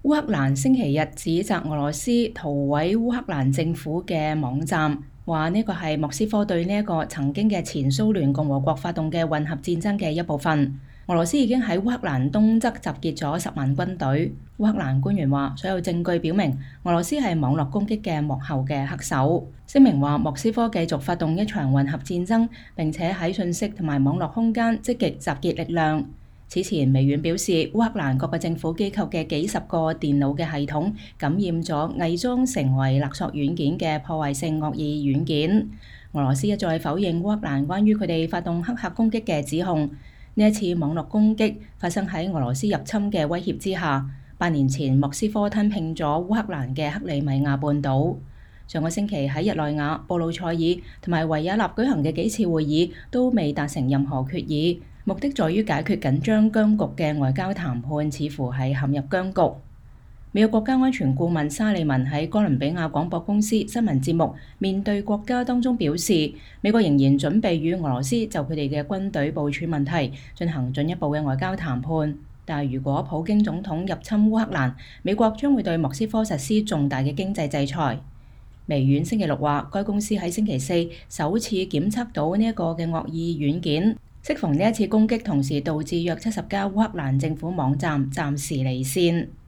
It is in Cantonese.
烏克蘭星期日指責俄羅斯塗毀烏克蘭政府嘅網站，話呢個係莫斯科對呢一個曾經嘅前蘇聯共和國發動嘅混合戰爭嘅一部分。俄羅斯已經喺烏克蘭東側集結咗10萬軍隊。烏克蘭官員話，所有證據表明俄羅斯係網絡攻擊嘅幕後嘅黑手。聲明話，莫斯科繼續發動一場混合戰爭，並且喺信息同埋網絡空間積極集結力量。此前，微軟表示，烏克蘭各個政府機構嘅幾十個電腦嘅系統感染咗偽裝成為勒索軟件嘅破壞性惡意軟件。俄羅斯一再否認烏克蘭關於佢哋發動黑客攻擊嘅指控。呢一次網絡攻擊發生喺俄羅斯入侵嘅威脅之下。8年前，莫斯科吞併咗烏克蘭嘅克里米亞半島。上個星期喺日內瓦、布魯塞爾同埋維也納舉行嘅幾次會議都未達成任何決議。目的在於解決緊張僵局嘅外交談判，似乎係陷入僵局。美國國家安全顧問沙利文喺哥倫比亞廣播公司新聞節目《面對國家》當中表示，美國仍然準備與俄羅斯就佢哋嘅軍隊部署問題進行進一步嘅外交談判。但係如果普京總統入侵烏克蘭，美國將會對莫斯科實施重大嘅經濟制裁。微軟星期六話，該公司喺星期四首次檢測到呢一個嘅惡意軟件。適逢呢一次攻擊，同時導致約70家烏克蘭政府網站暫時離線。